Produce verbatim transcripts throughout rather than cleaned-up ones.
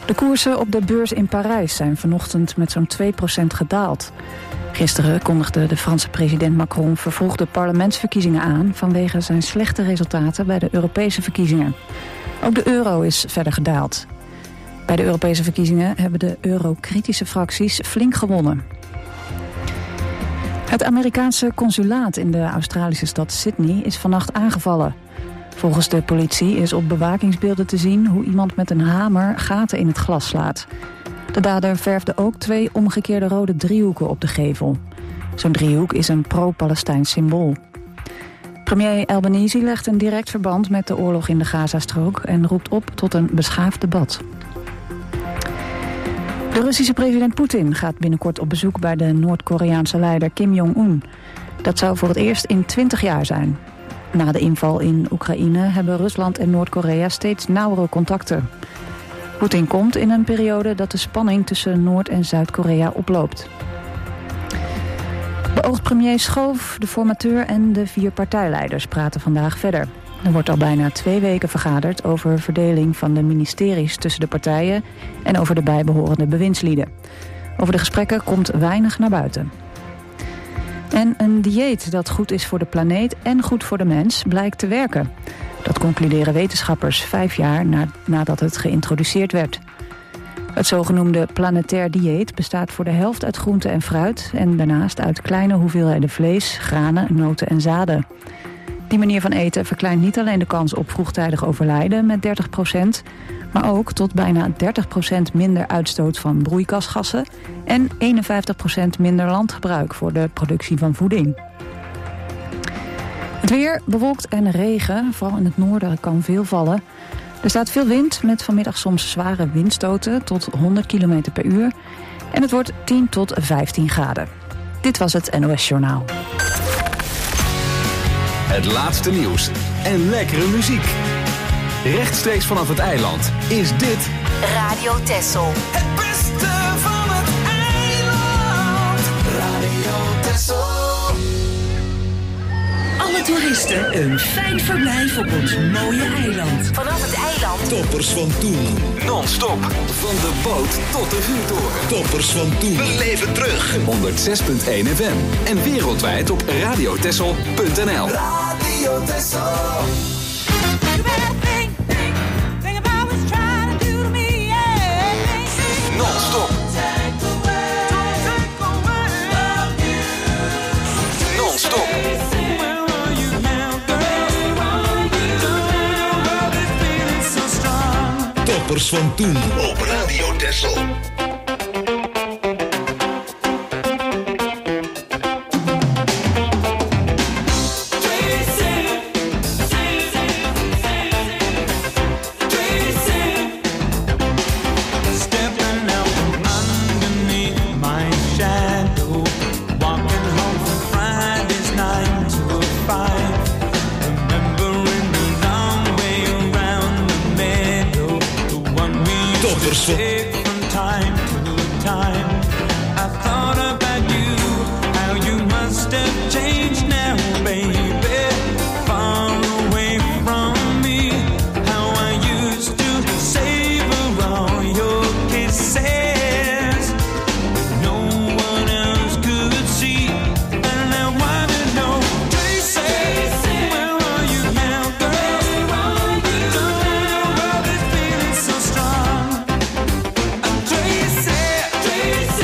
De koersen op de beurs in Parijs zijn vanochtend met zo'n twee procent gedaald. Gisteren kondigde de Franse president Macron vervroegde parlementsverkiezingen aan vanwege zijn slechte resultaten bij de Europese verkiezingen. Ook de euro is verder gedaald. Bij de Europese verkiezingen hebben de euro-kritische fracties flink gewonnen. Het Amerikaanse consulaat in de Australische stad Sydney is vannacht aangevallen. Volgens de politie is op bewakingsbeelden te zien hoe iemand met een hamer gaten in het glas slaat. De dader verfde ook twee omgekeerde rode driehoeken op de gevel. Zo'n driehoek is een pro-Palestijns symbool. Premier Albanese legt een direct verband met de oorlog in de Gazastrook en roept op tot een beschaafd debat. De Russische president Poetin gaat binnenkort op bezoek bij de Noord-Koreaanse leider Kim Jong-un. Dat zou voor het eerst in twintig jaar zijn. Na de inval in Oekraïne hebben Rusland en Noord-Korea steeds nauwere contacten. Poetin komt in een periode dat de spanning tussen Noord- en Zuid-Korea oploopt. Beoogd premier Schoof, de formateur en de vier partijleiders praten vandaag verder. Er wordt al bijna twee weken vergaderd over verdeling van de ministeries tussen de partijen en over de bijbehorende bewindslieden. Over de gesprekken komt weinig naar buiten. En een dieet dat goed is voor de planeet en goed voor de mens blijkt te werken. Dat concluderen wetenschappers vijf jaar na, nadat het geïntroduceerd werd. Het zogenoemde planetair dieet bestaat voor de helft uit groente en fruit en daarnaast uit kleine hoeveelheden vlees, granen, noten en zaden. Die manier van eten verkleint niet alleen de kans op vroegtijdig overlijden met dertig procent... maar ook tot bijna dertig procent minder uitstoot van broeikasgassen en eenenvijftig procent minder landgebruik voor de productie van voeding. Het weer, bewolkt en regen, vooral in het noorden kan veel vallen. Er staat veel wind met vanmiddag soms zware windstoten tot honderd kilometer per uur. En het wordt tien tot vijftien graden. Dit was het N O S Journaal. Het laatste nieuws en lekkere muziek. Rechtstreeks vanaf het eiland is dit Radio Texel. Het beste van het eiland. Radio Texel. Alle toeristen een fijn verblijf op ons mooie eiland. Vanaf het eiland. Toppers van toen. non-stop van de boot tot de vuurtoren. Toppers van toen. We leven terug. honderd zes komma één F M en wereldwijd op radiotessel punt n l. Radio Texel. Non-stop. Non-stop. Toppers van toen op Radio Texel. Tracy, Tracy.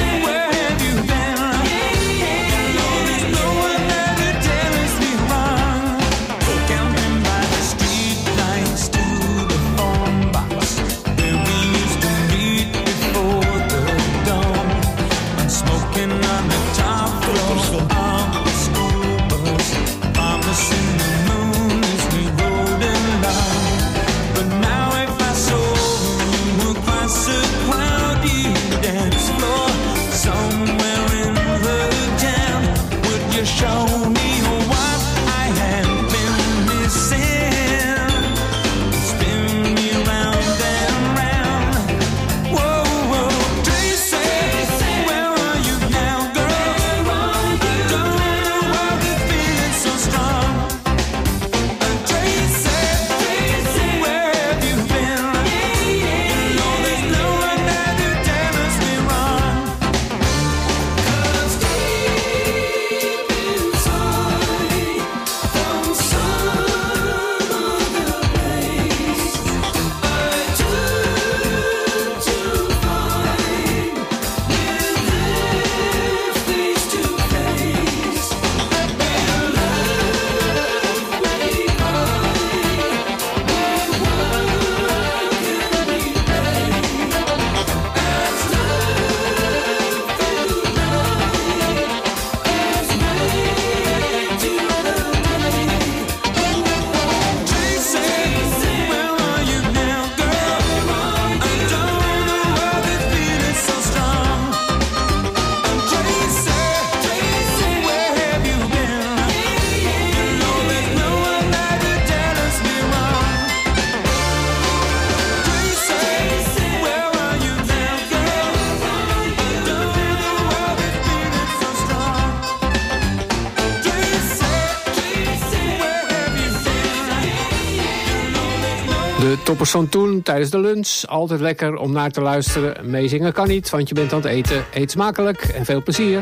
Toppers van toen, tijdens de lunch. Altijd lekker om naar te luisteren. Meezingen kan niet, want je bent aan het eten. Eet smakelijk en veel plezier.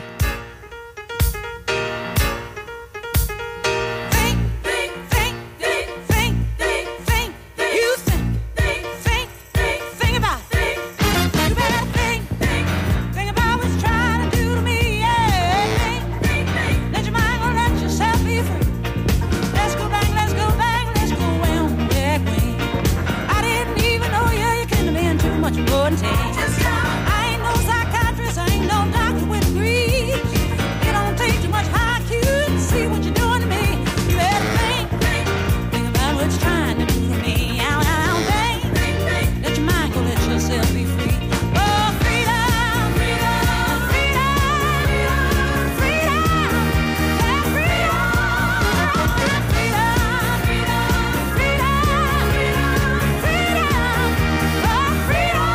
I ain't no psychiatrist, I ain't no doctor with degrees. You don't take too much high Q to see what you're doing to me. You better think, think, think about what you're trying to do to me. Out, out, think, think, think. Let your mind go, let yourself be free. Oh, freedom, freedom, freedom, freedom, yeah, freedom, freedom, freedom, freedom, freedom, freedom, oh, freedom.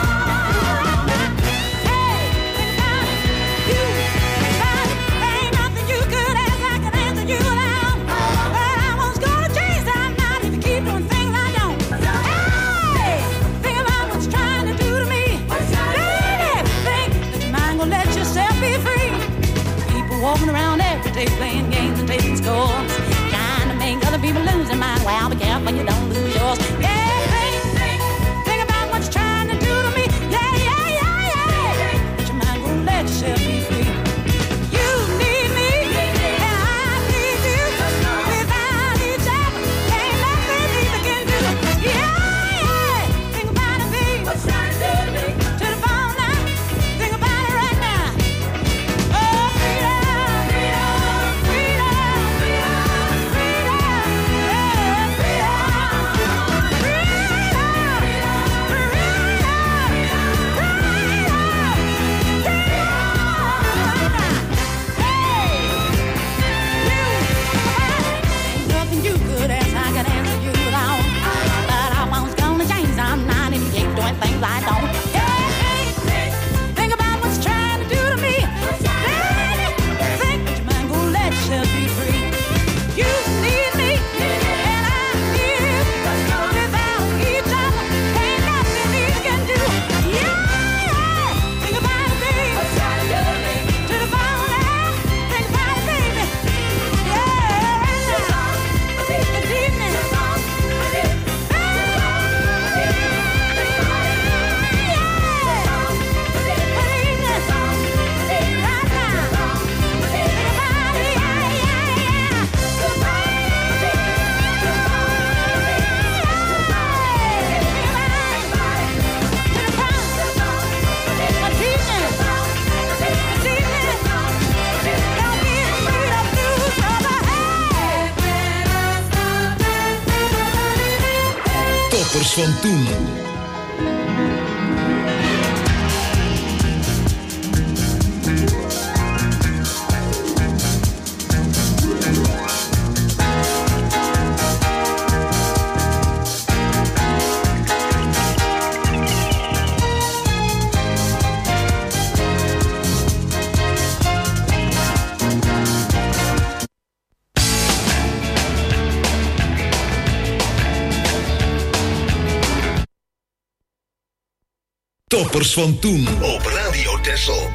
Walking around every day playing games and taking scores, trying to make other people lose their mind. Well, be careful you don't lose yours. Yeah, think, think, think about what you're trying to do to me. Yeah, yeah, yeah, yeah. Let your mind go, let yourself be free. You need me, and I need you. Without each other, ain't nothing we can do. Yeah, yeah. Think about it, baby. What you trying to do to me? To the bone now. Think about it right now. Oh, freedom. Things I don't. Hey, hey, think about what you're trying to do to me. Baby, think that your mind go, let yourself be free. You need me, and I need you. Without each other, ain't nothing we can do. Yeah, yeah. Think about it, baby. To the bone now. Think about it, baby. Yeah. This evening. Toppers van toen. Toppers van toen op Radio Texel.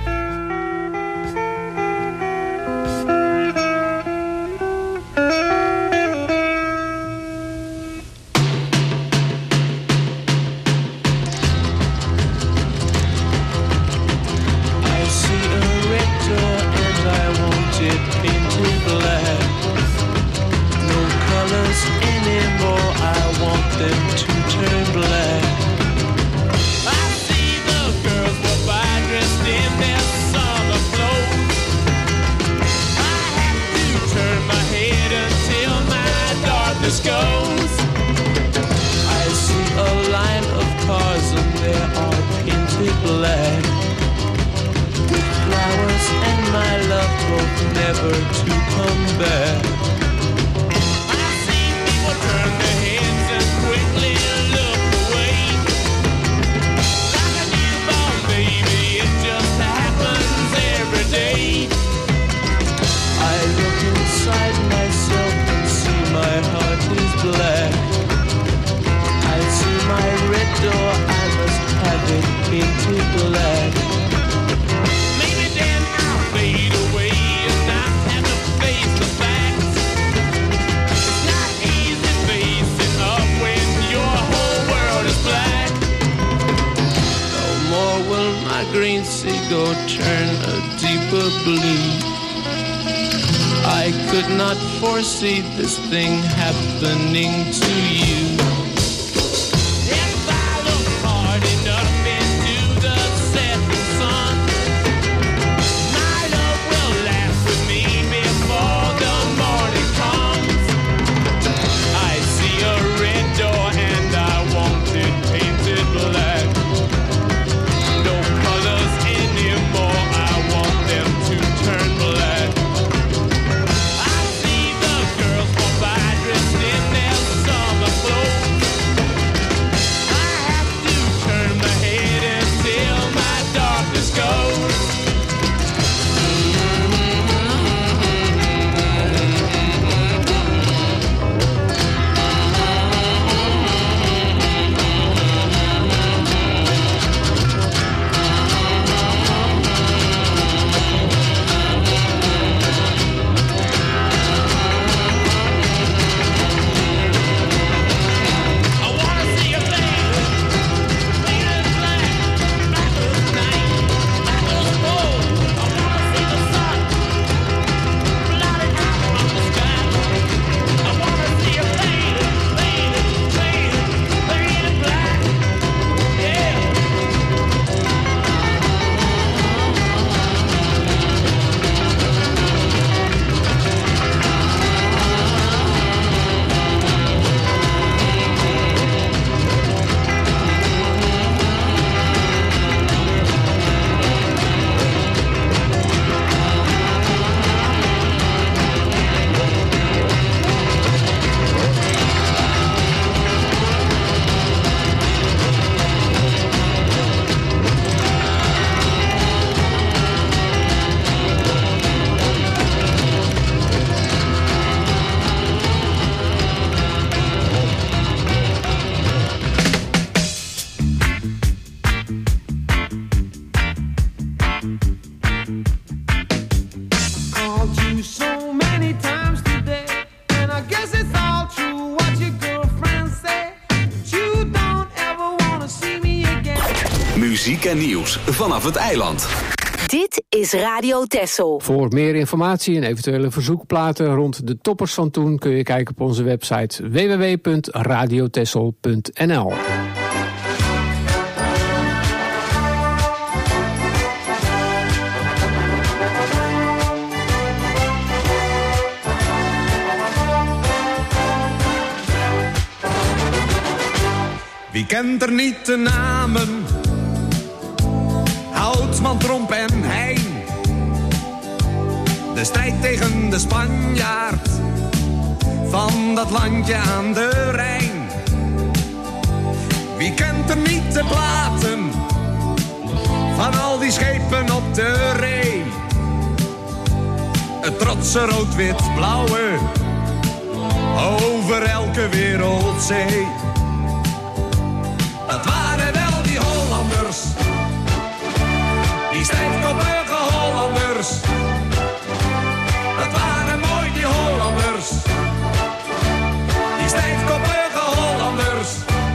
My my green seagull turn a deeper blue. I could not foresee this thing happening to you. If I look hard enough into the setting sun, my love will laugh with me before the morning comes. I see a red door and I want it painted black. No colors anymore, I want them to turn black. I see the girls walk by dressed in their summer clothes. I have to turn my head until my darkness goes. I wanna see a lady, lady in black, black as night, black as gold. I wanna see the sun, blotted out from the sky. I wanna see a lady, lady, lady, lady in black, yeah. Called you so many times today, and I guess it's all true what your girlfriend said. But you don't ever wanna see me again. Muziek en nieuws vanaf het eiland. Dit is Radio Texel. Voor meer informatie en eventuele verzoekplaten rond de toppers van toen kun je kijken op onze website w w w punt radio texel punt n l. Wie kent er niet de namen? Houtsman, Tromp en Heijn. De strijd tegen de Spanjaard van dat landje aan de Rijn. Wie kent er niet de platen van al die schepen op de Ree? Het trotse rood-wit-blauwe over elke wereldzee. Dat waren wel die Hollanders, die stijfkoppige Hollanders. Dat waren mooi die Hollanders, die stijfkoppige Hollanders.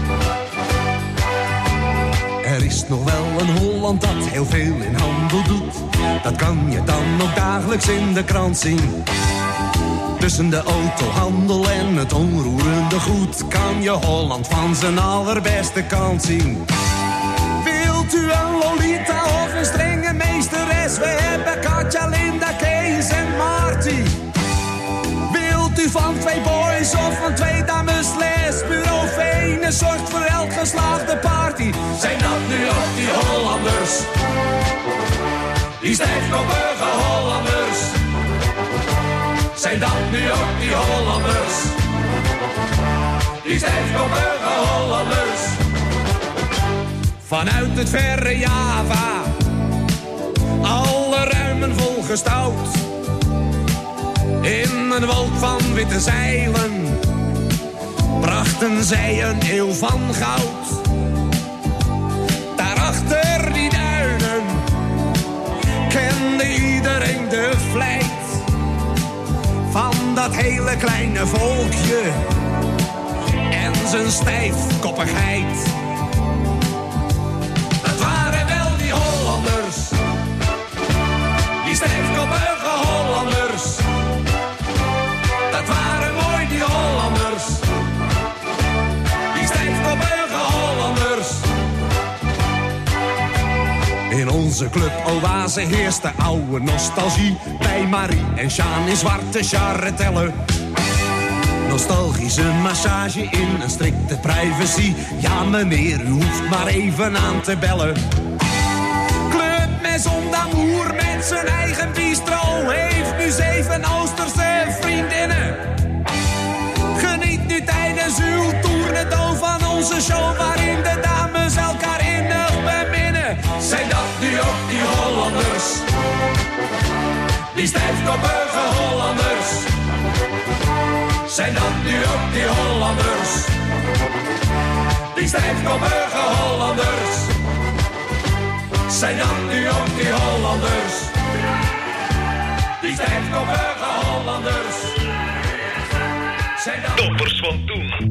Er is nog wel een Holland dat heel veel in handel doet. Dat kan je dan ook dagelijks in de krant zien. Tussen de autohandel en het onroerende goed kan je Holland van zijn allerbeste kant zien. Wilt u een Lolita of een strenge meesteres? We hebben Katja, Linda, Kees en Marty. Wilt u van twee boys of van twee dames les? Bureau Venus zorgt voor elk geslaagde party. Zijn dat nu ook die Hollanders? Die stijfkoppige Hollanders. Zijn dat nu ook die Hollanders? Die stijfkoppige Hollanders. Vanuit het verre Java, alle ruimen volgestouwd. In een wolk van witte zeilen, brachten zij een eeuw van goud. Daarachter die duinen, kende iedereen de vlijt van dat hele kleine volkje en zijn stijfkoppigheid. Het waren wel die Hollanders In onze club Oase heerst de oude nostalgie. Bij Marie en Sjaan in zwarte charretellen. Nostalgische massage in een strikte privacy. Ja meneer, u hoeft maar even aan te bellen. Club Maison d'Amour met zijn eigen bistro. Heeft nu zeven Oosterse vriendinnen. Geniet nu tijdens uw tournedo van onze show, waarin de dames elkaar innig beminnen. Zijn dat nu ook die Hollanders? Die stijfkoppige Hollanders. Zijn dat nu ook die Hollanders? Die stijfkoppige Hollanders. Zijn dat nu ook die Hollanders? Die stijfkoppige Hollanders. Zijn dat... Toppers van toen.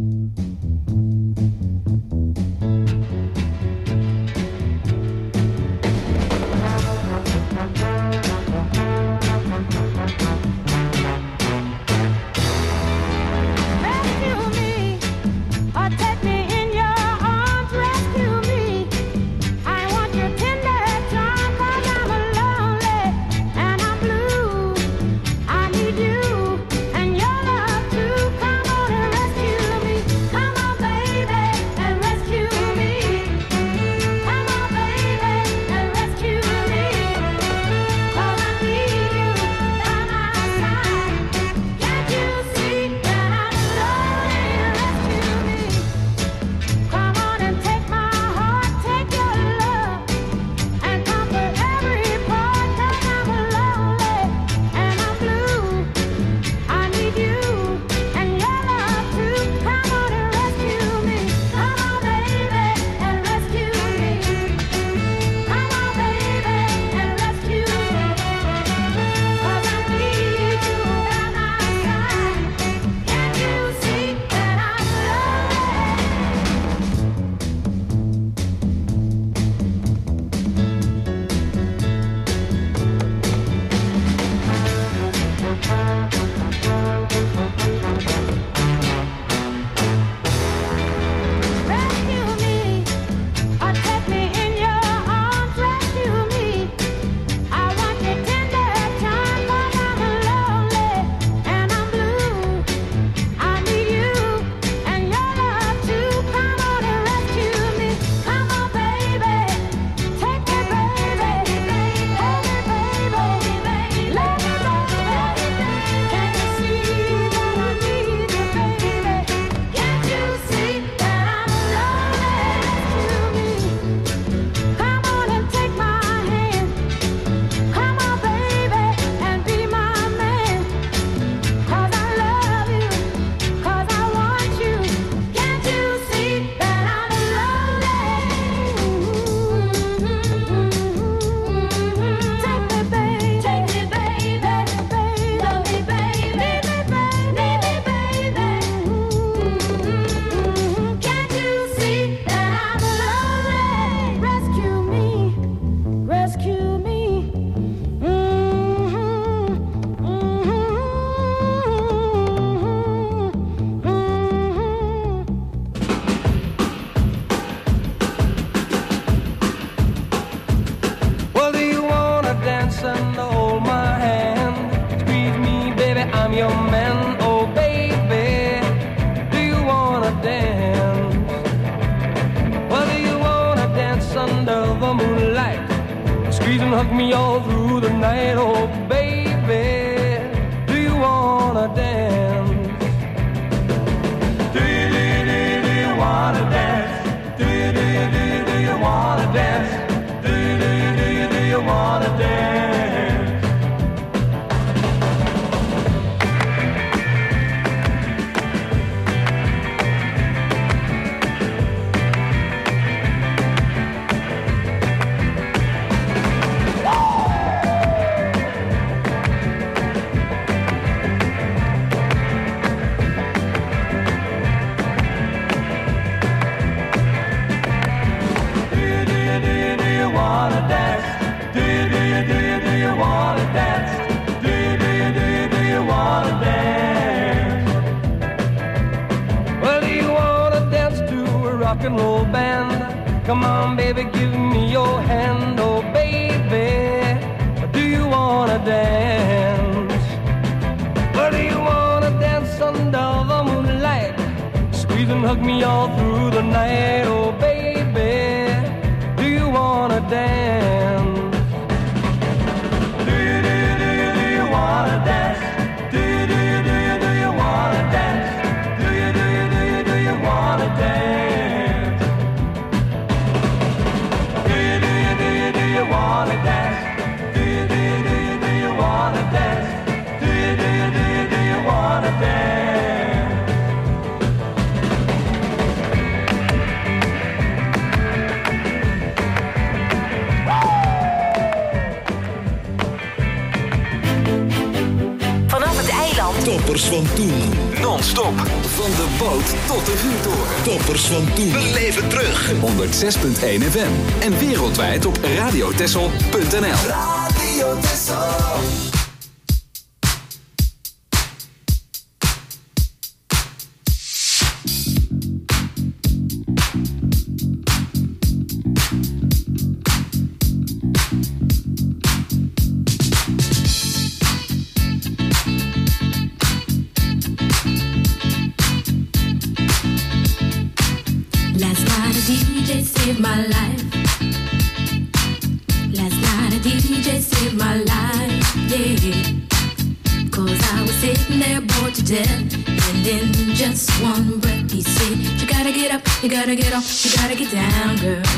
Hug me all through the night, oh baby, do you wanna dance? Do you, do you, do you, do you wanna dance? Do you, do you, do you, do you wanna dance? Do you, do you, do you, do you wanna dance? Rock and roll band, come on baby, give me your hand, oh baby. took me all through the night. Oh baby, do you wanna dance? Do you, do you, do you, do you wanna dance? Do you, do you, do you, do you wanna dance? Do you, do you, do you, do you wanna dance? Do you, do you, do you, do you wanna dance? Do you, do you, do you, do you wanna dance? Do you, do you, do you, do you wanna dance? Toppers van toen. Non-stop. Van de boot tot de vuurtoren. Toppers van toen. We leven terug. honderdzes komma één F M. En wereldwijd op radiotessel punt n l. Radio Tessel. My life. Last night a D J saved my life, yeah. Cause I was sitting there bored to death, and in just one breath he said, you gotta get up, you gotta get off, you gotta get down, girl.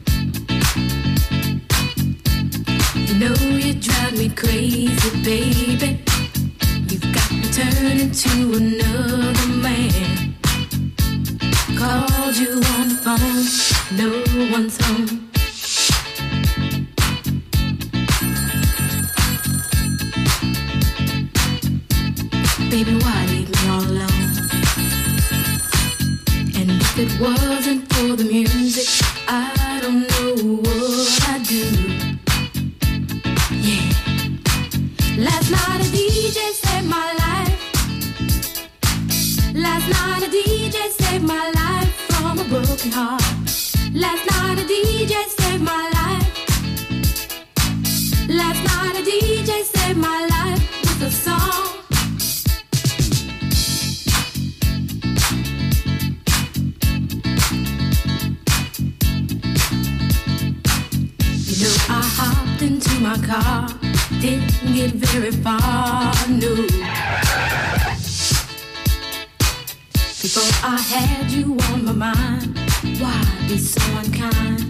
You know you drive me crazy, baby. You've got me turning to another man. Called you on the phone, no one's home. Baby, why leave me all alone? And if it wasn't for the music, I don't know what I'd do. Yeah. Last night a D J saved my life. Last night a D J saved my life from a broken heart. Last night a D J saved my life. Last night a D J saved my life with a song. You know I hopped into my car, didn't get very far, no. Before I had you on my mind, why be so unkind?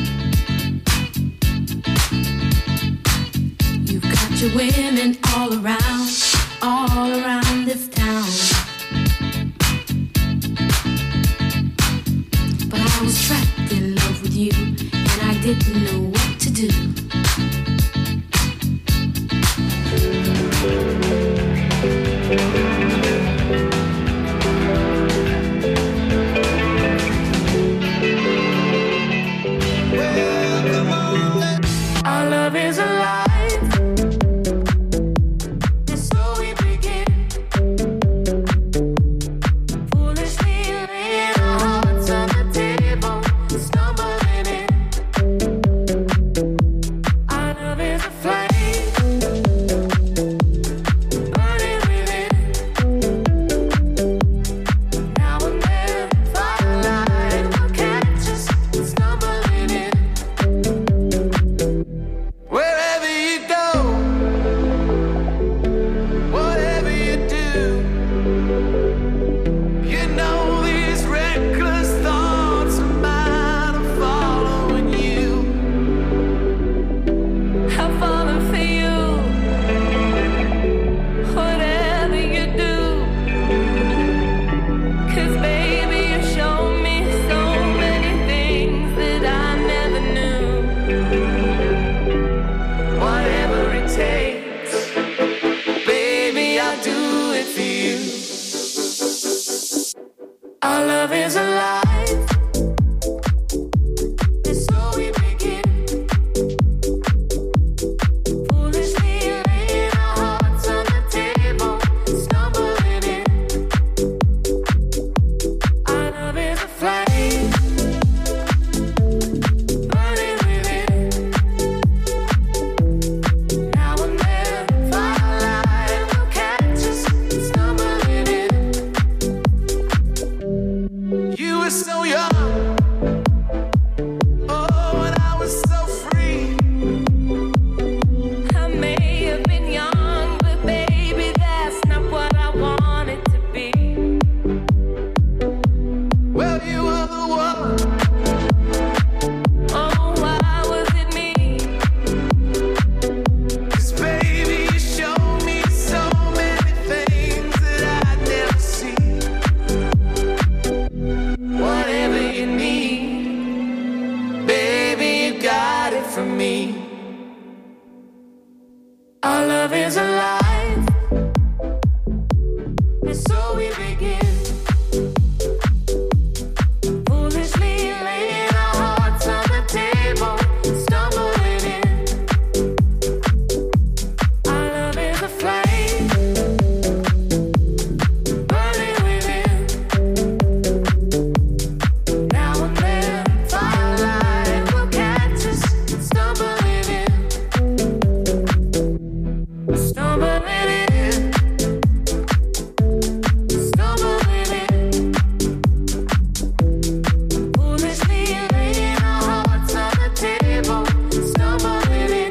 You've got your women all around, all around this town. But I was trapped in love with you, and I didn't know what to do. Our love is alive. And so we begin. Foolishly laying our hearts on the table, stumbling in. Our love is a flame, burning within. Now and then, firelight will catch us stumbling in. Wherever me. Our love is alive, and so we begin. Foolishly laying our hearts on the table, stumbling in. Our love is a flame, burning within. Now and then, firelight will catch us, stumbling in. Stumbling in, stumbling in. Foolishly laying our hearts on the table, stumbling in.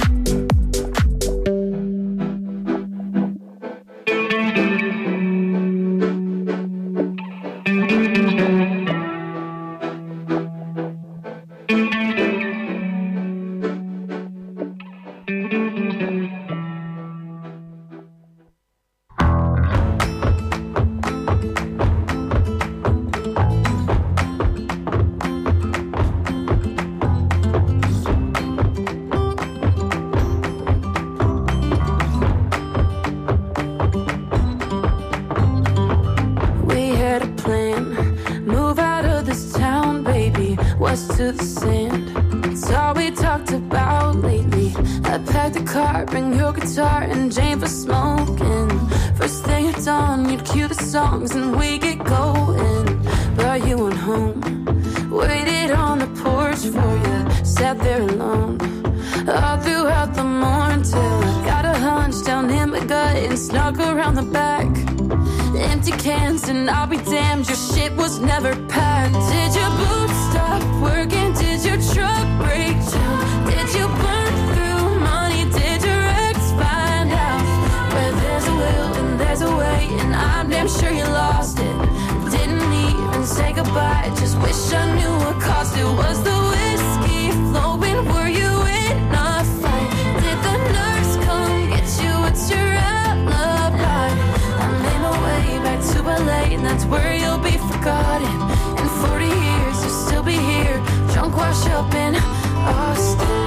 We had a plan, move out of this town, baby, west to the sand. It's all we talked about lately. I packed the car, bring your guitar and Jane for smoking. First thing at dawn, you'd cue the songs and we get going. But you went home, waited on the porch for you, sat there alone all throughout the morning till I got a hunch down in my gut and snuck around the back. Empty cans and I'll be damned, your shit was never packed. Did your boots stop working? Did your truck break down? Did you burn through money? Did your ex find out? Where there's a will and there's a way, and I'm damn sure you lost it. Didn't even say goodbye, just wish I knew what caused it. Was the whiskey flowing? Were you in a fight? Did the nurse come get you? What's your alibi? I made my way back to L A, and that's where you'll be forgotten. In forty years, you'll still be here, drunk, wash up in Austin.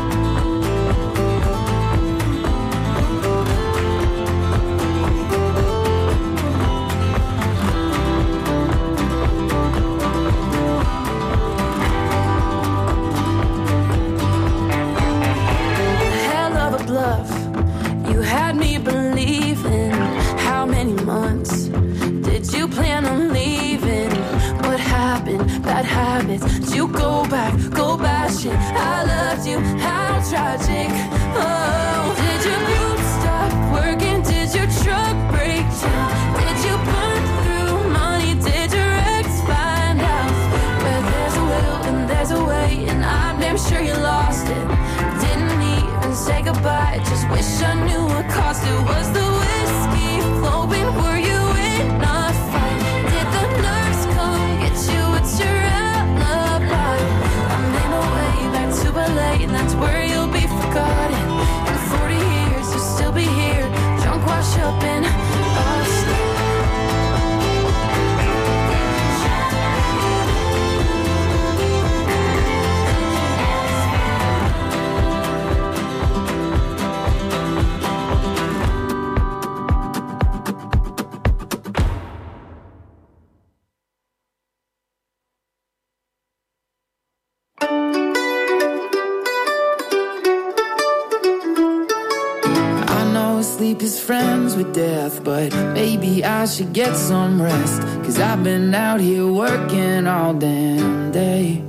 Hell of a bluff, you had me believing. How many months did you plan on leaving? What happened? Bad habits. Did you go back, go bashing? I loved you, how tragic. Oh, did your boots stop working? Did your truck break down? Did you burn through money? Did your ex find out? Where there's a will and there's a way, and I'm damn sure you lost it. Didn't even say goodbye, just wish I knew what caused it. Was the whiskey flowing? Were you in a fight? Did the nurse come get you? What's your alibi? I made my way back to L A, and that's where you'll be forgotten. In forty years, you'll still be here, drunk, wash up in Austin. Sleep is friends with death, but maybe I should get some rest, 'cause I've been out here working all damn day.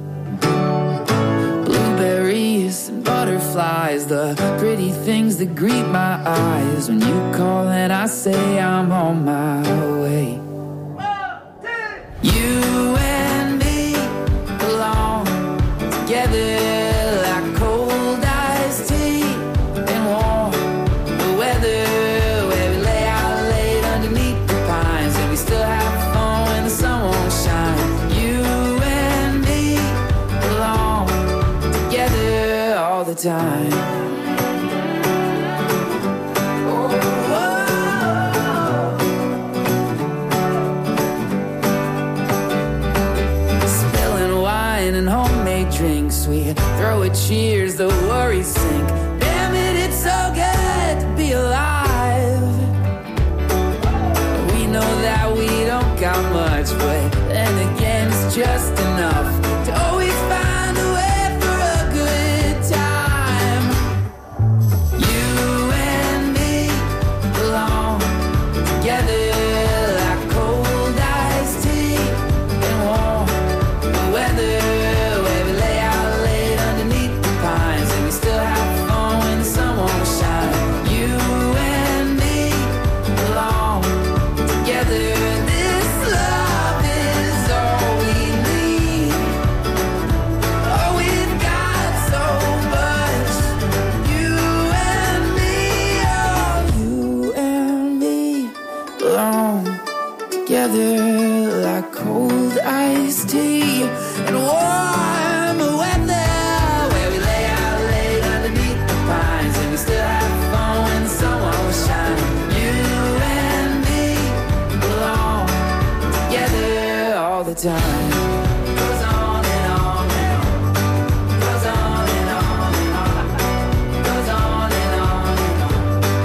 Blueberries and butterflies, the pretty things that greet my eyes when you call and I say I'm on my way. You and me belong together like cold iced tea and warm weather, where we lay out late underneath the pines, and we still have fun when the sun won't shine. You and me belong together all the time. Spilling wine and homemade drinks, we throw it cheers, the worries sink. Damn it, it's so good to be alive. We know that we don't got much, but then again, it's just enough to always find a way for a good time. You and me belong together like cold iced tea and warm weather, where we lay out late underneath the pines and we still have fun when the sun won't shine. You and me belong together. This love is all we need. Oh, we've got so much. You and me, oh, you and me belong together like cold iced tea and warm weather, where we lay out late underneath the pines and we still have fun when the sun won't shine. You and me belong together all the time. Goes on and on and on. Goes on and on and on. Goes on and on and on.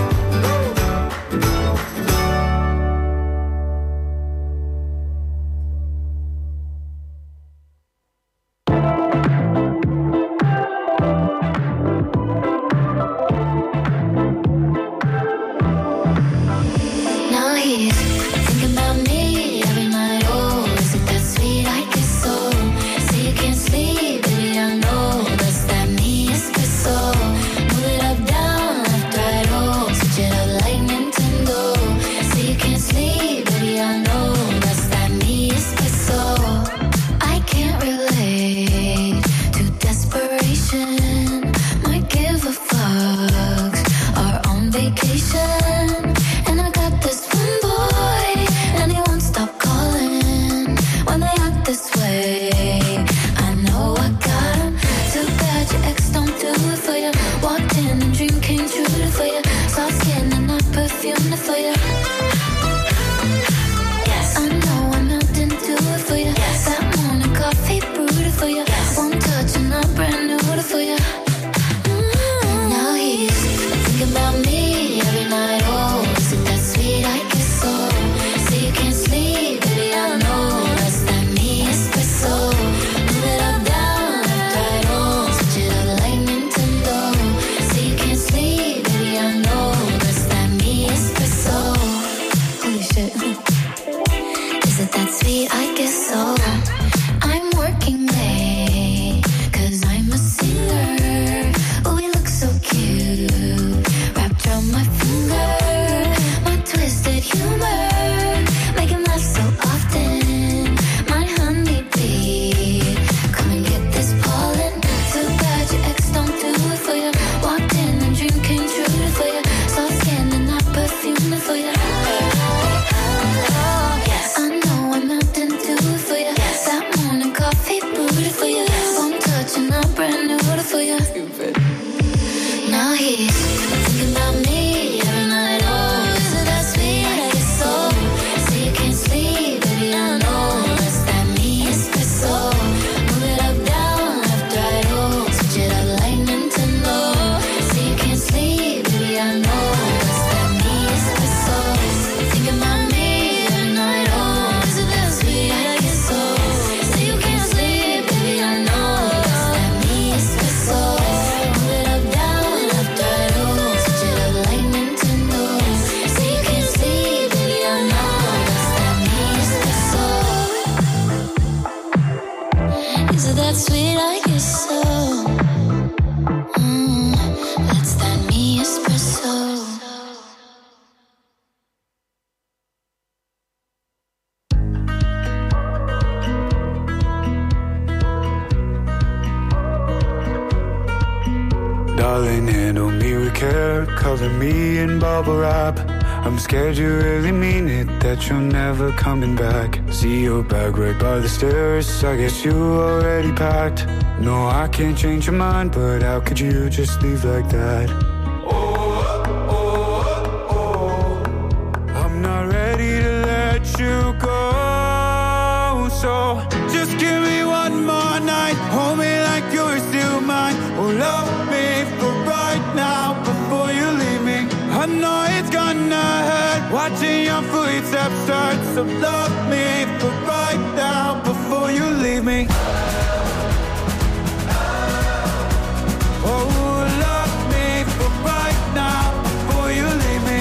Now he's thinking about me every night. Oh, is it that sweet? I guess so. Say you can't sleep, baby, I know that's that me espresso. Move it up, down, left, right, oh, switch it up like Nintendo. Say you can't sleep, baby, I know that's that me espresso. I can't relate to desperation. Might give a fucks. Are on vacation, and I got this one boy, and he won't stop calling when they act this way. I know I got him. Too bad your ex don't do it for you. Walked in and dream came true for you. Soft skin and not perfume for you. Yes, I know I'm melting to it for you. Yes, that morning coffee brewed for you. Yes, one touch and I'm brand new for you. Now he's thinking about me every night. Oh, is it that sweet? I guess so. Say you can't sleep, baby, I know that's that me espresso. Move it up, down, left, right, oh, switch it up like Nintendo. Say you can't sleep, baby, I know that's that me espresso. Holy shit. Is it that sweet? I guess so. I'm working late, cause I'm a singer. Oh, we look so cute, wrapped around my finger. My twisted humor, make him laugh so often. My honeybee, come and get this pollen. Too bad your ex don't do it for you. Walked in and dream came true for you. Soft skin and not perfume for you. Yes, I know I'm melting to it for you. That morning coffee brewed for you. One touch and I'm brand new for you. Now he's thinking about me every night. Oh, is it that sweet? I guess so. Say you can't sleep, baby, I know that's that me espresso. Move it up, down, left, right, oh, switch it up like Nintendo. Say you can't sleep, baby, I know that's that me espresso. Thinking about me every night. Oh, is it that sweet? I guess so. Say you can't sleep, baby, I know that's that me espresso. Move it up, down, left, right, oh, switch it up like Nintendo. Say you can't sleep, baby, I know that's that me espresso. Is it that sweet? I guess so. Mm, that's that me espresso. Darling, handle me with care, cover me in bubble wrap. I'm scared you really mean it, that you're never coming back. See your bag right by the stairs, I guess you already packed. No, I can't change your mind, but how could you just leave like that? I'm not ready to let you go, so just give me one more night. Hold me like you're still mine. Oh, love me for right now before you leave me. I know it's gonna hurt watching your footsteps start. So love me for right now before you leave me. Oh, love me for right now before you leave me.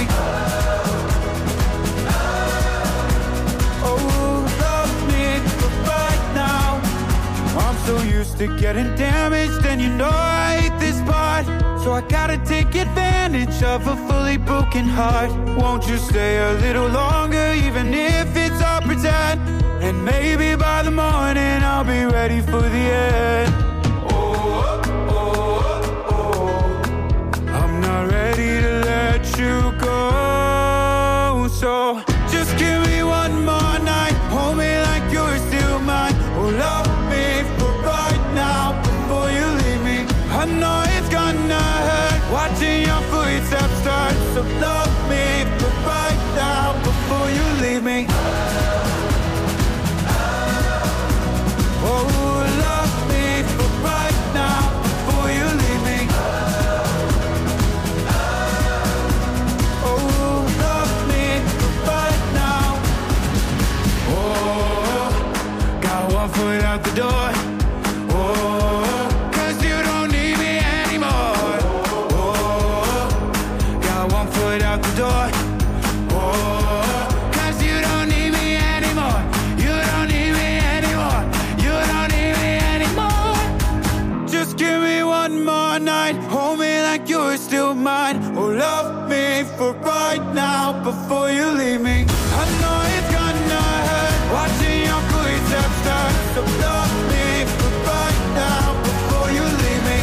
Oh, love me for right now. I'm so used to getting damaged, and you know I hate this part. So I gotta take advantage of a fully broken heart. Won't you stay a little longer, even if it's all pretend? And maybe by the morning I'll be ready for the end. Oh, oh, oh, oh. I'm not ready to let you go. So just give me one more night, hold me like you're still mine. Oh, love me for right now before you leave me. I know it's gonna hurt watching your footsteps start. So love me for right now before you leave me. Oh, love me for right now before you leave me. Oh, love me for right now. Oh, got one foot out the door. Oh, 'cause you don't need me anymore. Oh, got one foot out the door. Oh, 'cause you don't need me anymore. You don't need me anymore. You don't need me anymore. Just give me one more night, hold me like you're still mine. Oh, love me for right now before you leave me. I know it's gonna hurt watching your footsteps start. So love me for right now before you leave me.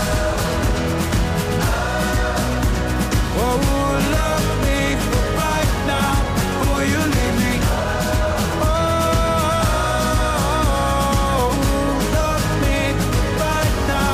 Oh, love me for right now before you leave me. Oh, love me for right now.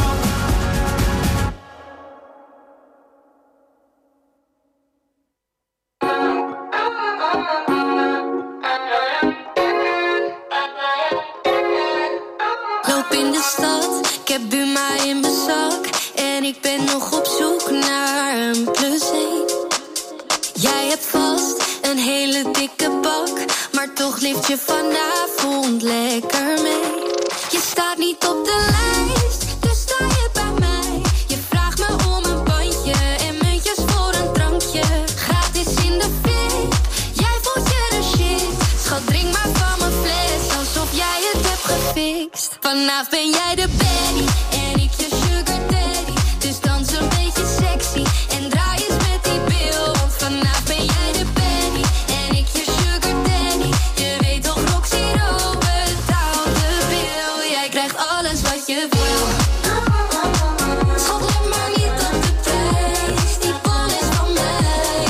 Loop in de stad, ik heb Buma in mijn zak. En ik ben nog op zoek naar een plus één. Jij hebt vast een hele dikke bak, maar toch lift je vanavond lekker mee. Je staat niet op de lijst, dus sta je bij mij. Je vraagt me om een bandje en muntjes voor een drankje. Gratis in de VIP, jij voelt je de shit. Schat, drink maar van mijn fles, alsof jij het hebt gefixt. Vanavond ben jij de baddie en ik je sugar daddy. Dus dans een beetje sexy en draai eens met die bil. Want vanavond ben jij de baddie en ik je sugar daddy. Je weet toch, Roxy Rowe betaalt de bil. Jij krijgt alles wat je wil. Schat, let maar niet op de prijs, die bol is van mij.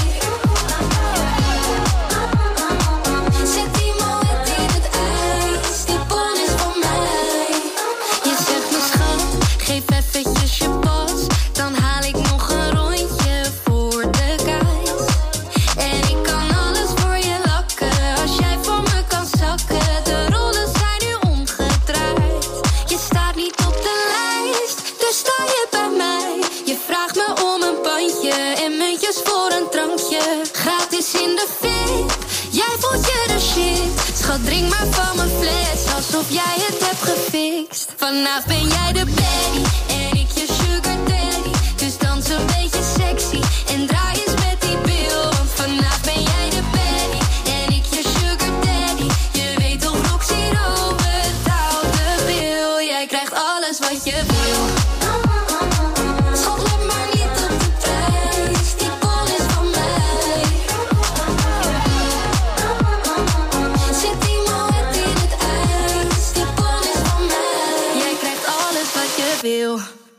Zet die moed in het ijs, die bol is van mij. Je zegt me schat, geef eventjes je pas. Dan haal ik nog een rondje voor de guys. En ik kan alles voor je lakken, als jij voor me kan zakken. De rollen zijn nu omgedraaid. Je staat niet op de lijst, dus sta je bij mij. Je vraagt me om een bandje en muntjes voor een drankje. Gratis in de VIP, jij voelt je de shit. Schat, drink maar van mijn fles, alsof jij het hebt gefixt. Vanavond ben jij de baddie en ik je sugar daddy. Dus dans een beetje sexy en draai eens met die bil. Want vanavond ben jij de baddie en ik je sugar daddy. Je weet toch, Roxy Rowe betaalt de bil. Jij krijgt alles wat je wil. Schat, let maar niet op de prijs, die bol is van mij. Zet die moed in het ijs, die bol is van mij. Jij krijgt alles wat je wil.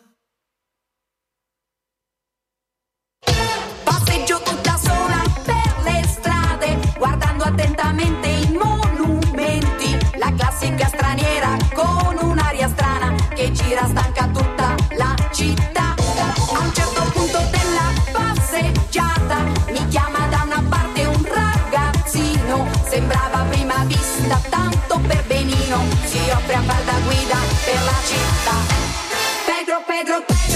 Passeggio tutta sola per le strade, guardando attentamente i monumenti. La classica straniera con un'aria strana che gira stanca tutta la città. A un certo punto della passeggiata mi chiama da una parte un ragazzino. Sembrava a prima vista tanto per benino. Si offre a far da guida per la città. Pedro, Pedro, Pedro.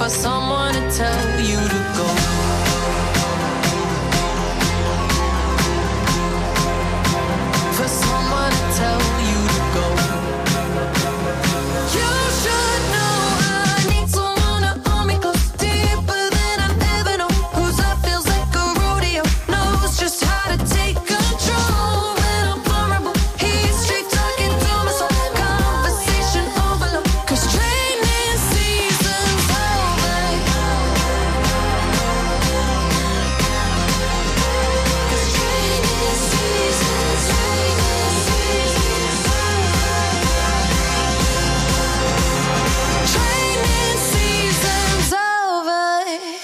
for someone to tell you to go. For someone to tell you to go. You should know I need someone to hold me close, deeper than I've ever known. Whose love feels like a rodeo, knows just how to take control. When I'm vulnerable, he's straight talking to my soul. Conversation overload, 'cause training season's over. 'Cause training season's, training season's Training season's over.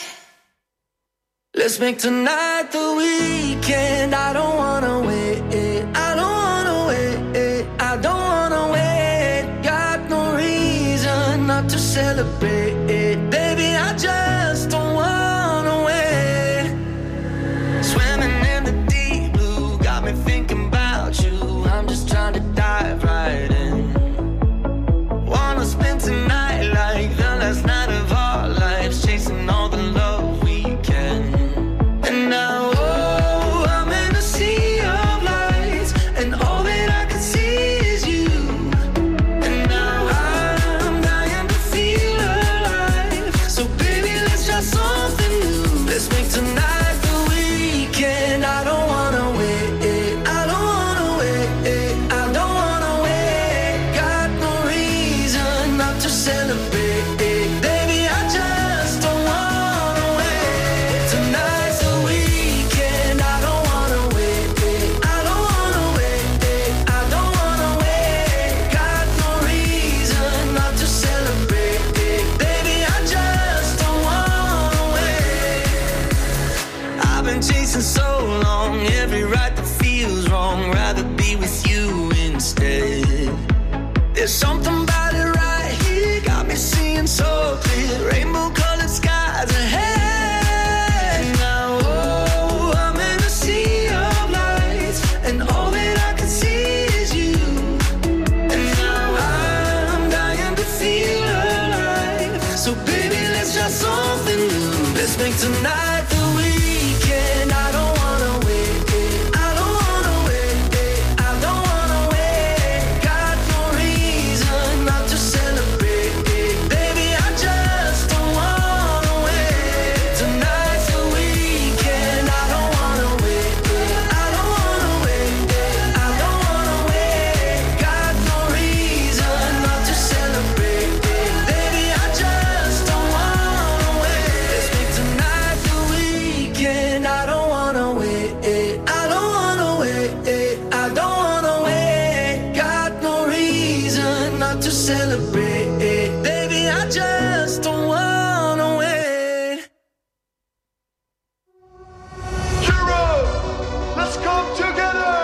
Let's make tonight the weekend. I don't wanna wait. I don't wanna wait. I don't wanna wait. Got no reason not to celebrate. Baby, I just don't wanna wait. Swimming in the deep blue got me thinking about you. I'm just trying to dive right in. Wanna spend tonight like the last night of our lives, chasing all the love we can. And now, oh, I'm in a sea of lights, and all that I can see is you. And now I'm dying to feel alive. So baby, let's try something new. Let's make tonight the weekend. I don't wanna wait. I don't wanna wait. I don't wanna wait. Got no reason not to celebrate. Baby, I just don't wanna wait. Tonight's the weekend. I don't wanna wait. I don't wanna wait. I don't wanna wait. Got no reason not to celebrate. Baby, I just don't wanna wait. I've been chasing so long, every right that feels wrong. Rather be with you instead. There's something about it right here, got me seeing so clear. Rainbow colored skies ahead. Now, oh, I'm in a sea of lights, and all that I can see is you. And now I'm dying to feel alive. So baby, let's try something new. Let's make tonight the weekend. I don't wanna wait. I don't wanna wait. I don't wanna wait. Got no reason not to celebrate. Baby, I just don't wanna wait. Tonight's the weekend. I don't wanna wait. I don't wanna wait. I don't wanna wait. Got no reason not to celebrate. Baby, I just don't wanna wait. Let's make tonight the weekend. I don't wanna wait. I don't wanna wait. I don't wanna wait. Got no reason not to celebrate. Baby, I just don't wanna wait. Europe, let's come together.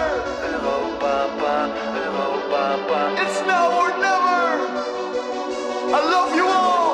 It's now or never. I love you all.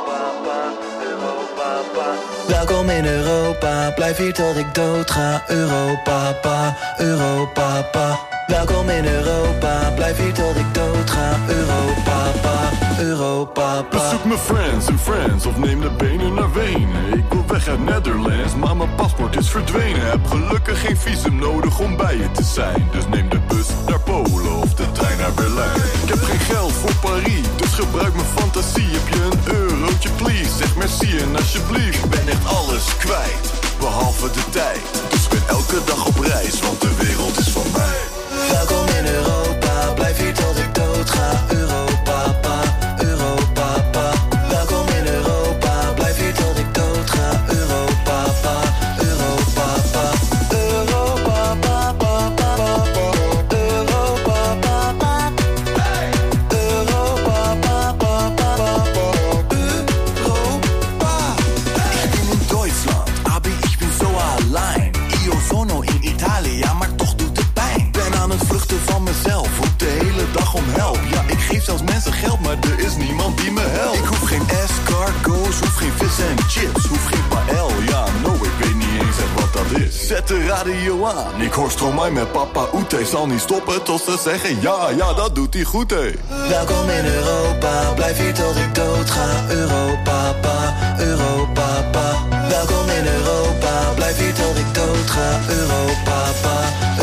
Welkom in Europa, blijf hier tot ik dood ga. Europa, pa, Europa, pa. Welkom in Europa, blijf hier tot ik dood ga. Europa, pa, Europa, pa. Bezoek mijn friends en friends of neem de benen naar Wenen. Ik wil weg uit Netherlands, maar mijn paspoort is verdwenen. Heb gelukkig geen visum nodig om bij je te zijn. Dus neem de bus naar Polen of de trein naar Berlijn. Ik heb geen geld voor Parijs, dus gebruik mijn fantasie. Heb je een eurotje please, zeg merci en alsjeblieft. Ik ben echt alles kwijt, behalve de tijd. Dus ik ben elke dag op reis, want de wereld is van mij. Welkom in Europa, blijf hier tot ik dood ga. Europa, pa, Europa, pa. Welkom in Europa, blijf hier tot ik dood ga. Europa, pa, Europa, pa. Europa, pa, pa, pa, pa, pa. Europa, pa, pa. Europa, pa, pa, pa, pa, pa. Europa. Ich bin in Deutschland, aber ich bin so allein. Io sono in Italia, maar toch doet het pijn. Ben aan het vluchten van mezelf, roep de hele dag om help. Ja, ik geef zelfs mensen geld, maar er is niemand die me helpt. Ik hoef geen escargots, hoef geen vis en chips, hoef geen paella. Ja, no, ik weet niet eens echt wat dat is. zet de radio aan. Ik hoor Stromae met papa Oete. Zal niet stoppen tot ze zeggen ja, ja, dat doet hij goed, hé. Welkom in Europa, blijf hier tot ik dood ga. Europa, pa, Europa, pa. Welkom in Europa, blijf hier tot ik dood ga. Europa, pa.